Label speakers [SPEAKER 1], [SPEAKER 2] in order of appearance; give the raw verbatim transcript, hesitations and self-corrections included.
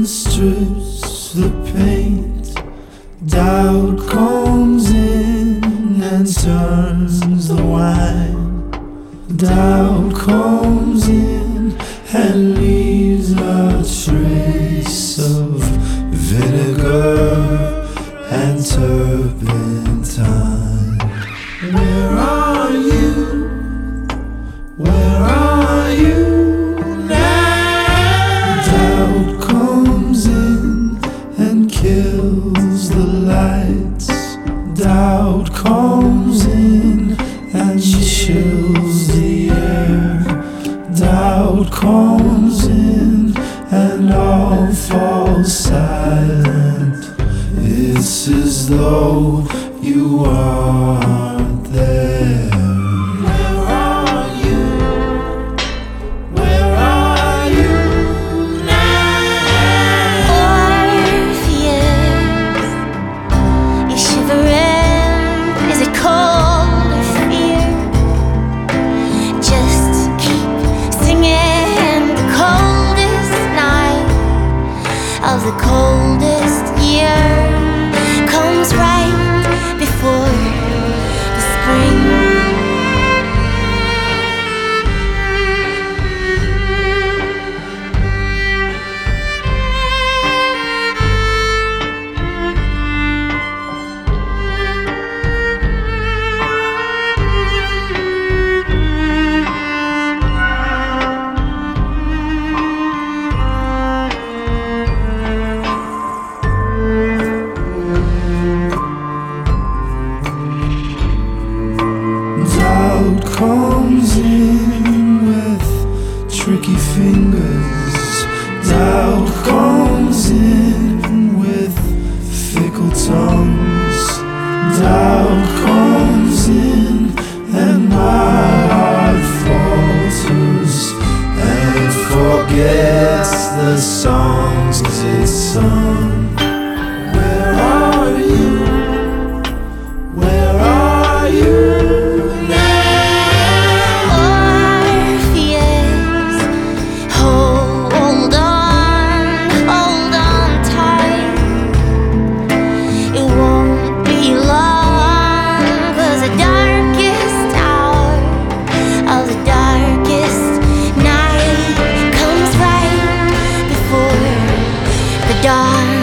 [SPEAKER 1] and strips the paint. Doubt comes in and turns the wine. Doubt comes in and leaves a trace of vinegar and turpentine. Where are you? Where are you now? Doubt comes in and kills the lights. Doubt comes in and chills the air. Doubt comes in and all falls silent. It's as though you aren't there. Where are you? Where are you now?
[SPEAKER 2] Orpheus, you shivering. Is it cold or fear? Just keep singing. The coldest night of the coldest year comes right before the spring.
[SPEAKER 1] Doubt comes in with tricky fingers. Doubt comes in with fickle tongues. Doubt comes in and my heart falters and forgets the songs it's sung. Where are you? Where are you?
[SPEAKER 2] Orpheus, hold on, hold on tight. It won't be long, 'cause the darkest hour of the darkest night comes right before the dawn.